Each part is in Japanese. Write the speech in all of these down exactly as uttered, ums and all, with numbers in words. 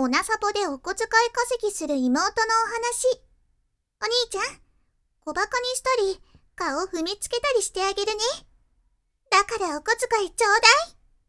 おなさぽでお小遣い稼ぎする妹のお話。お兄ちゃん、小バカにしたり、顔踏みつけたりしてあげるね。だからお小遣いちょうだい。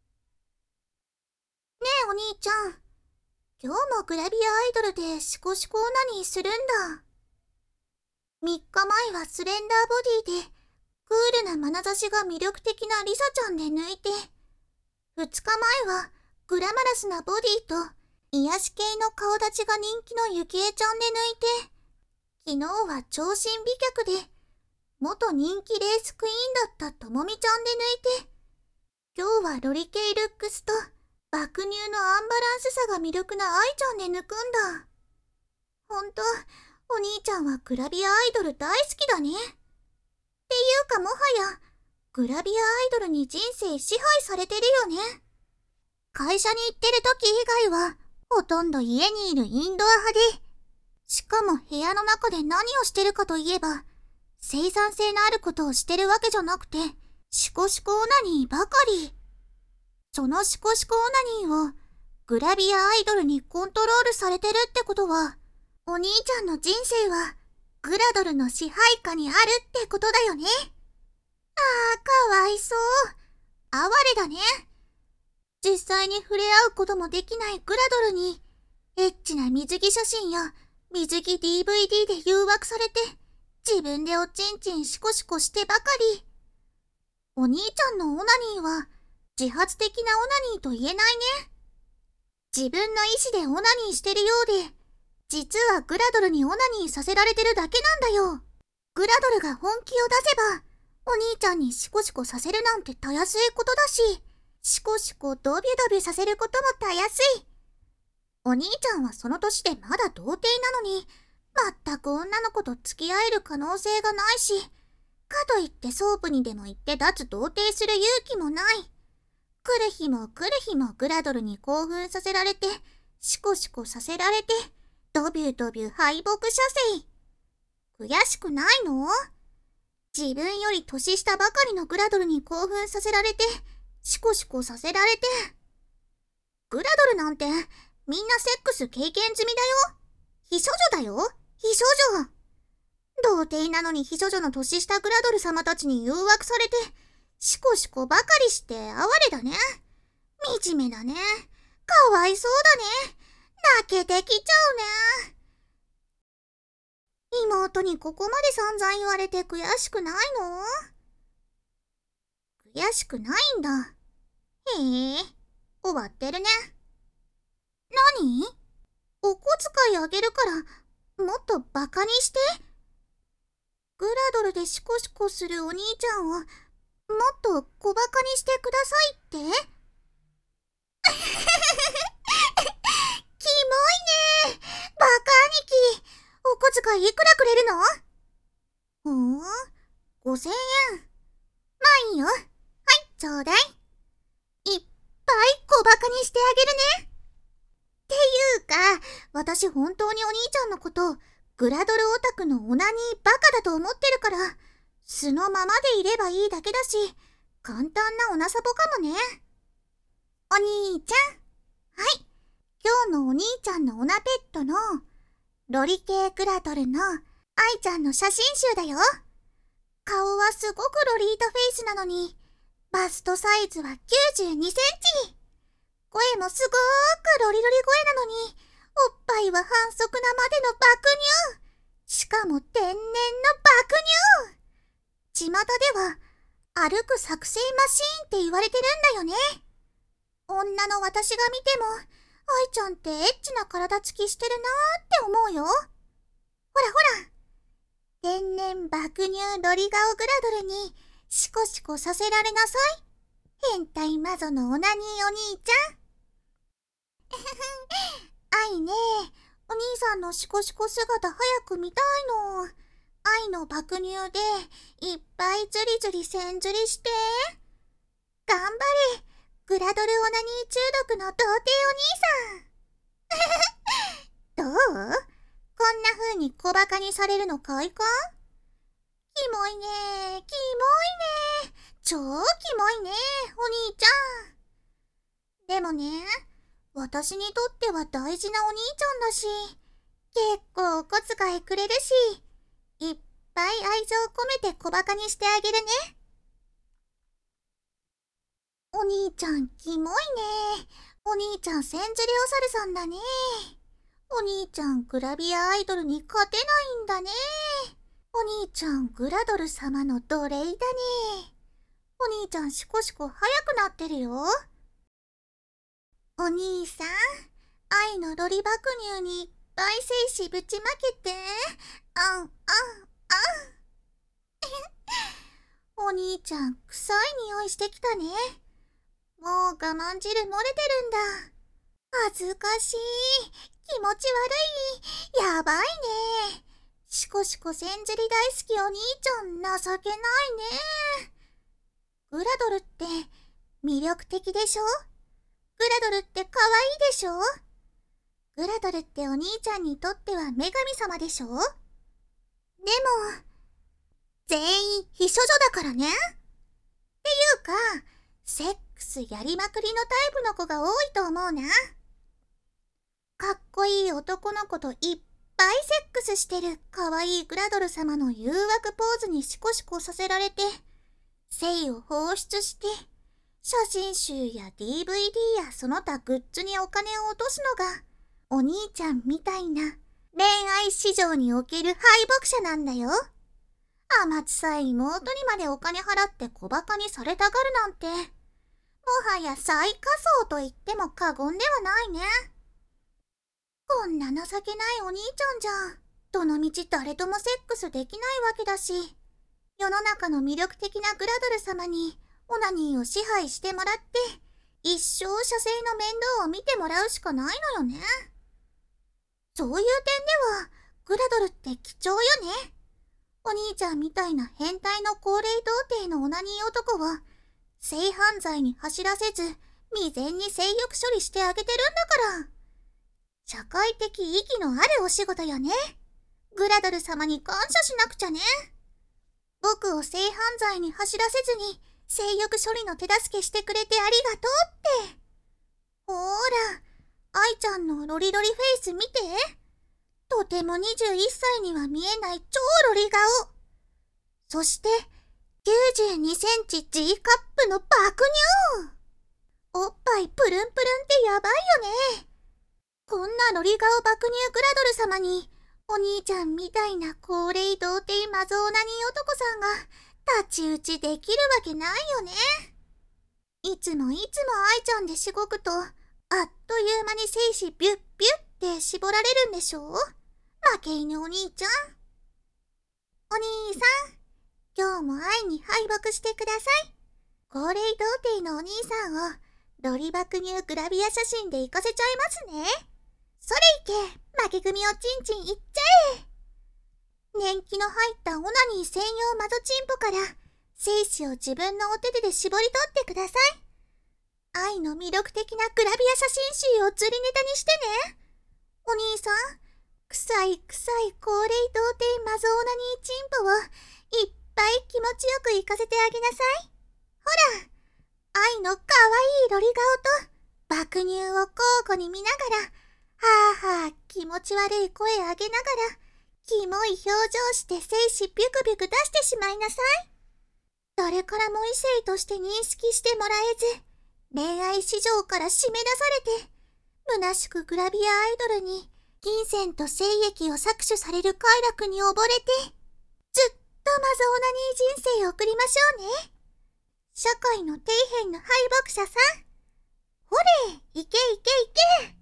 ねえお兄ちゃん、今日もグラビアアイドルでシコシコオナニーするんだ。みっかまえはスレンダーボディで、クールな眼差しが魅力的なリサちゃんで抜いて、ふつかまえはグラマラスなボディと癒し系の顔立ちが人気のゆきえちゃんで抜いて、昨日は長身美脚で元人気レースクイーンだったともみちゃんで抜いて、今日はロリ系ルックスと爆乳のアンバランスさが魅力な愛ちゃんで抜くんだ。ほんと、お兄ちゃんはグラビアアイドル大好きだね。っていうかもはや、グラビアアイドルに人生支配されてるよね。会社に行ってる時以外は、ほとんど家にいるインドア派で、しかも部屋の中で何をしてるかといえば、生産性のあることをしてるわけじゃなくて、シコシコオナニーばかり。そのシコシコオナニーをグラビアアイドルにコントロールされてるってことは、お兄ちゃんの人生はグラドルの支配下にあるってことだよね。ああ、かわいそう。哀れだね。実際に触れ合うこともできないグラドルに、エッチな水着写真や水着 ディーブイディー で誘惑されて、自分でおちんちんシコシコしてばかり。お兄ちゃんのオナニーは自発的なオナニーと言えないね。自分の意思でオナニーしてるようで、実はグラドルにオナニーさせられてるだけなんだよ。グラドルが本気を出せば、お兄ちゃんにシコシコさせるなんてたやすいことだし、シコシコドビュドビュさせることもたやすい。お兄ちゃんはその年でまだ童貞なのに、全く女の子と付き合える可能性がないし、かといってソープにでも行って脱童貞する勇気もない。来る日も来る日もグラドルに興奮させられて、シコシコさせられて、ドビュドビュ敗北射精。悔しくないの？自分より年下ばかりのグラドルに興奮させられて、シコシコさせられて。グラドルなんて、みんなセックス経験済みだよ。非処女だよ。非処女。童貞なのに非処女の年下グラドル様たちに誘惑されて、シコシコばかりして哀れだね。惨めだね。かわいそうだね。泣けてきちゃうね。妹にここまで散々言われて悔しくないの？悔しくないんだ。へえ、終わってるね。何？お小遣いあげるから、もっとバカにして。グラドルでシコシコするお兄ちゃんを、もっと小バカにしてくださいって？キモいね。バカ兄貴。お小遣いいくらくれるの？ほん？ごせんえん。まあいいよ。はい、ちょうだい。いっぱい小バカにしてあげるね。っていうか、私本当にお兄ちゃんのこと、グラドルオタクのオナニーバカだと思ってるから、素のままでいればいいだけだし、簡単なおなさぽかもね。お兄ちゃん。はい。今日のお兄ちゃんのオナペットの、ロリ系グラドルの愛ちゃんの写真集だよ。顔はすごくロリータフェイスなのに、バストサイズはきゅうじゅうにセンチ。声もすごーくロリロリ声なのに、おっぱいは反則なまでの爆乳。しかも天然の爆乳。巷では、歩く作成マシーンって言われてるんだよね。女の私が見ても、愛ちゃんってエッチな体つきしてるなーって思うよ。ほらほら。天然爆乳ロリ顔グラドルにシコシコさせられなさい。変態マゾのオナニーお兄ちゃん。愛ね、お兄さんのシコシコ姿早く見たいの。愛の爆乳でいっぱいズリズリせんずりして。頑張れ、グラドルオナニー中毒の童貞お兄さん。どう？こんな風に小バカにされるのかいか？キモいねー、キモいねー。超キモいねー、お兄ちゃん。でもね、 私にとっては大事なお兄ちゃんだし、結構お小遣いくれるし、いっぱい愛情込めて小バカにしてあげるね。お兄ちゃんキモいね。お兄ちゃん千釣りお猿さんだね。お兄ちゃんグラビアアイドルに勝てないんだね。お兄ちゃんグラドル様の奴隷だね。お兄ちゃんシコシコ早くなってるよ。お兄さん、愛のロリ爆乳にいっぱい精子ぶちまけて。あんあんあん。お兄ちゃん臭い匂いしてきたね。もう我慢汁漏れてるんだ。恥ずかしい。気持ち悪い。やばいね。シコシコ千釣り大好きお兄ちゃん情けないね。グラドルって魅力的でしょ。グラドルって可愛いでしょ。グラドルってお兄ちゃんにとっては女神様でしょ。でも、全員秘書女だからね。っていうか、セックスやりまくりのタイプの子が多いと思うな。かっこいい男の子といっぱいセックスしてる可愛いグラドル様の誘惑ポーズにシコシコさせられて、性を放出して、写真集や ディーブイディー やその他グッズにお金を落とすのが、お兄ちゃんみたいな恋愛市場における敗北者なんだよ。甘つさい妹にまでお金払って小バカにされたがるなんて、もはや最下層と言っても過言ではないね。こんな情けないお兄ちゃんじゃん。どのみち誰ともセックスできないわけだし、世の中の魅力的なグラドル様にオナニーを支配してもらって、一生射精の面倒を見てもらうしかないのよね。そういう点では、グラドルって貴重よね。お兄ちゃんみたいな変態の高齢童貞のオナニー男を、性犯罪に走らせず、未然に性欲処理してあげてるんだから。社会的意義のあるお仕事よね。グラドル様に感謝しなくちゃね。僕を性犯罪に走らせずに、性欲処理の手助けしてくれてありがとうって。ほーら、愛ちゃんのロリロリフェイス見て。とてもにじゅういっさいには見えない超ロリ顔。そして、きゅうじゅうにセンチ G カップの爆乳。おっぱいプルンプルンってやばいよね。こんなロリ顔爆乳グラドル様に、お兄ちゃんみたいな高齢童貞マゾオナニー男さんが太刀打ちできるわけないよね。いつもいつも愛ちゃんでしごくと、あっという間に精子ビュッビュッって絞られるんでしょ。負け犬お兄ちゃん。お兄さん、今日も愛に敗北してください。高齢童貞のお兄さんをロリ爆乳グラビア写真で行かせちゃいますね。それいけ、負け組をチンチンいっちゃえ。年季の入ったオナニー専用マゾチンポから精子を自分のお手手で絞り取ってください。愛の魅力的なグラビア写真集を釣りネタにしてね。お兄さん、臭い臭い高齢童貞マゾオナニーチンポをいっぱい気持ちよく行かせてあげなさい。ほら、愛のかわいいロリ顔と爆乳を交互に見ながら、はぁはぁ気持ち悪い声上げながら、キモい表情して精子ビュクビュク出してしまいなさい。誰からも異性として認識してもらえず、恋愛市場から締め出されて、虚しくグラビアアイドルに金銭と精液を搾取される快楽に溺れて、ずっとマゾオナニー人生を送りましょうね。社会の底辺の敗北者さん。ほれ、いけいけいけ。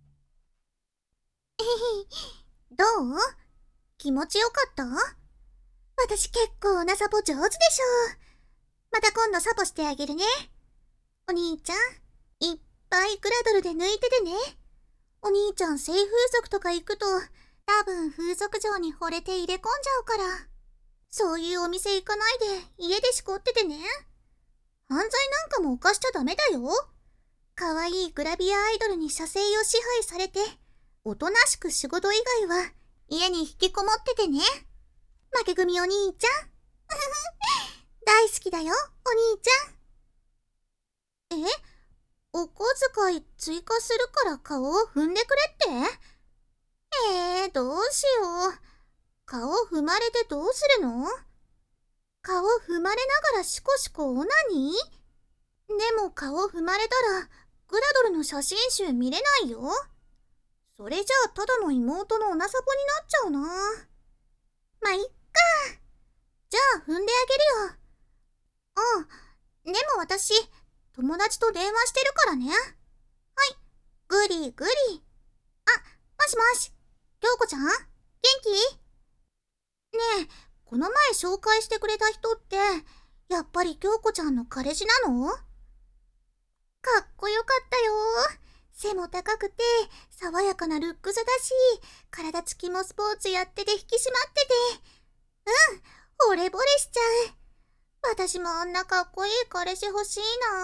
えへどう？気持ちよかった？私結構なサポ上手でしょ。また今度サポしてあげるね。お兄ちゃん、いっぱいグラドルで抜いててね。お兄ちゃん性風俗とか行くと、多分風俗嬢に惚れて入れ込んじゃうから。そういうお店行かないで家でしこっててね。犯罪なんかも犯しちゃダメだよ。可愛いグラビアアイドルに射精を支配されて、おとなしく仕事以外は家に引きこもっててね。負け組お兄ちゃん。大好きだよ、お兄ちゃん。え？ お小遣い追加するから顔を踏んでくれって？えー、どうしよう。顔踏まれてどうするの？顔踏まれながらシコシコオナニー？でも顔踏まれたらグラドルの写真集見れないよ。それじゃあただの妹のおなさぽになっちゃうな。まあいっか。じゃあ踏んであげるよ。うん。でも私、友達と電話してるからね。はい。グリグリ。あ、もしもし。京子ちゃん？元気？ねえ、この前紹介してくれた人って、やっぱり京子ちゃんの彼氏なの？かっこよかったよ。背も高くて、爽やかなルックスだし、体つきもスポーツやってて引き締まってて。うん、惚れ惚れしちゃう。私もあんなかっこいい彼氏欲しい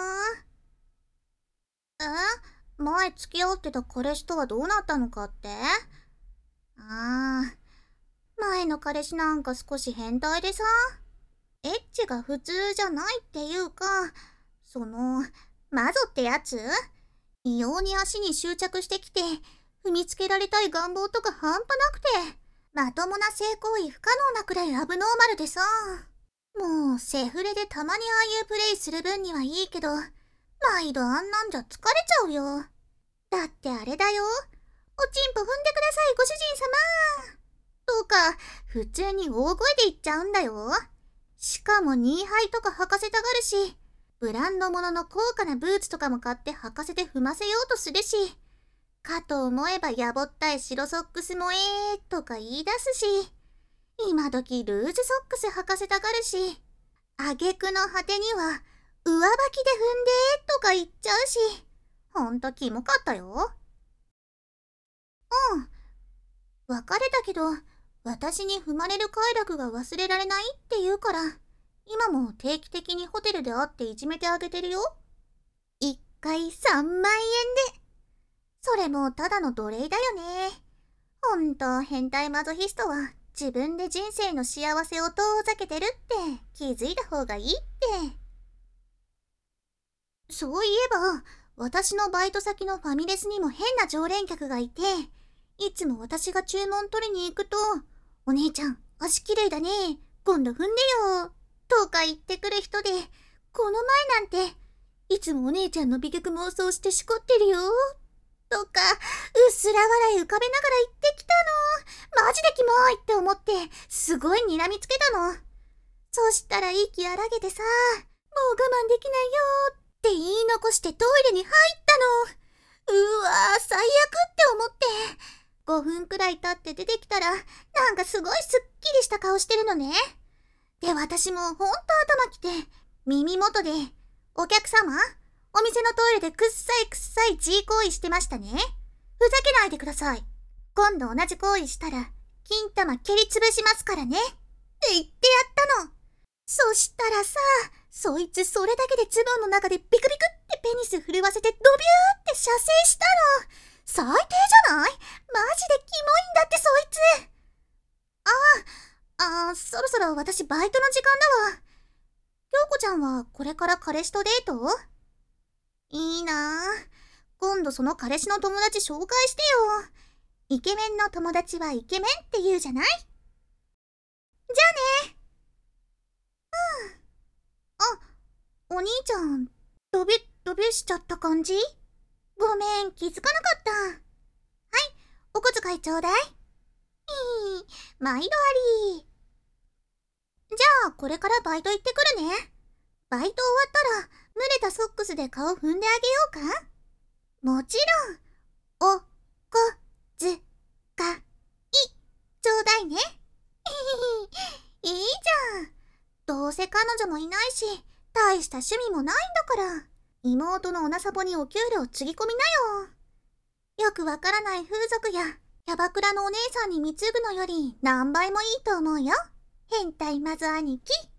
な。え？前付き合ってた彼氏とはどうなったのかって？ああ、前の彼氏なんか少し変態でさ、エッチが普通じゃないっていうか、その、マゾってやつ？異様に足に執着してきて、踏みつけられたい願望とか半端なくて、まともな性行為不可能なくらいアブノーマルでさ。もうセフレでたまにああいうプレイする分にはいいけど、毎度あんなんじゃ疲れちゃうよ。だってあれだよ。おちんぽ踏んでくださいご主人様とか、普通に大声で言っちゃうんだよ。しかもニーハイとか履かせたがるし、ブランド物の高価なブーツとかも買って履かせて踏ませようとするし、かと思えばやぼったい白ソックスもえーとか言い出すし、今時ルーズソックス履かせたがるし、挙句の果てには上履きで踏んでとか言っちゃうし、ほんとキモかったよ。うん。別れたけど、私に踏まれる快楽が忘れられないって言うから、今も定期的にホテルで会っていじめてあげてるよ。いっかいさんまんえんで。それもただの奴隷だよね。ほんと変態マゾヒストは自分で人生の幸せを遠ざけてるって気づいた方がいいって。そういえば、私のバイト先のファミレスにも変な常連客がいて、いつも私が注文取りに行くと、お姉ちゃん、足きれいだね。今度踏んでよ。とか言ってくる人で、この前なんて、いつもお姉ちゃんの美脚妄想してしこってるよ。とか、うっすら笑い浮かべながら言ってきたの。マジでキモいって思って、すごい睨みつけたの。そしたら息荒げてさ、もう我慢できないよって言い残してトイレに入ったの。うわー、最悪って思って。ごふんくらい経って出てきたら、なんかすごいすっきりした顔してるのね。で、私もほんと頭きて、耳元で、お客様、お店のトイレでくっさいくっさい G 行為してましたね。ふざけないでください。今度同じ行為したら、金玉蹴りつぶしますからね。って言ってやったの。そしたらさ、そいつそれだけでズボンの中でビクビクってペニス震わせてドビューって射精したの。最低じゃない？マジでキモいんだってそいつ。ああ、あー、そろそろ私バイトの時間だわ。京子ちゃんはこれから彼氏とデート？いいなぁ。今度その彼氏の友達紹介してよ。イケメンの友達はイケメンって言うじゃない？じゃあね。あ、お兄ちゃん、ドビュドビュしちゃった感じ？ごめん、気づかなかった。はい、お小遣いちょうだい。ひー、毎度あり。じゃあ、これからバイト行ってくるね。バイト終わったら、濡れたソックスで顔踏んであげようか？もちろん、お、こ、ず、か、い、ちょうだいね。いいじゃん。どうせ彼女もいないし、大した趣味もないんだから、妹のおなさぽにお給料つぎ込みなよ。よくわからない風俗や、キャバクラのお姉さんに貢ぐのより何倍もいいと思うよ。変態マゾ兄貴。